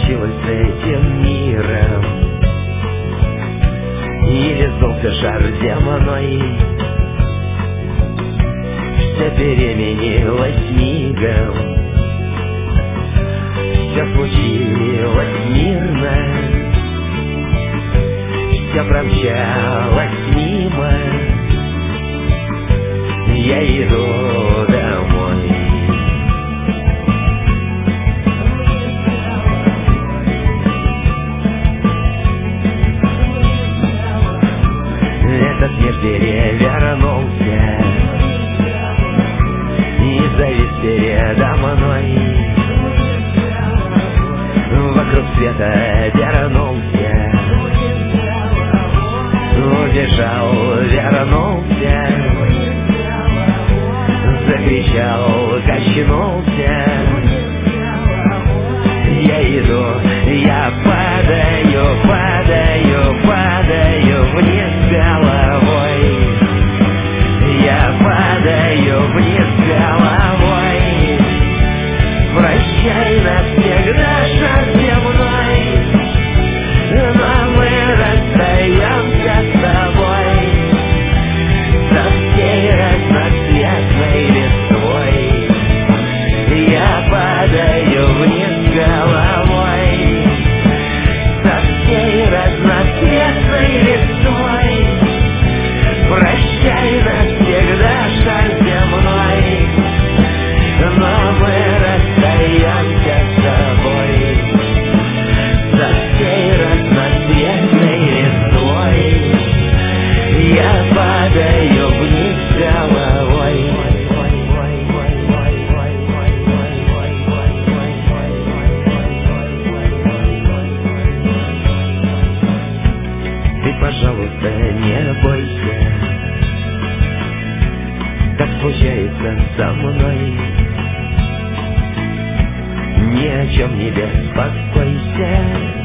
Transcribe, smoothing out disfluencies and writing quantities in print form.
случилось с этим миром? Или сдулся шар земной? Все переменилось мигом, все случилось мирно, все промчалось мимо. Я иду домой. Этот мир перевернулся и завис передо мной. Вокруг света вернулся, убежал, вернулся, закричал, качнулся. Я иду, я падаю, падаю, падаю вниз головой. Я падаю вниз головой. Прощай навсегда, шаг земной, но мы расстаемся с тобой со всей разноцветной листвой. Я падаю вниз головой со всей разноцветной листвой. Прощай навсегда, шаг земной, но мы расстаемся с тобой со всей разноцветной листвой. Я падаю вниз головой. Ты, пожалуйста, не бойся, так случается со мной. Ни о чем не беспокойся.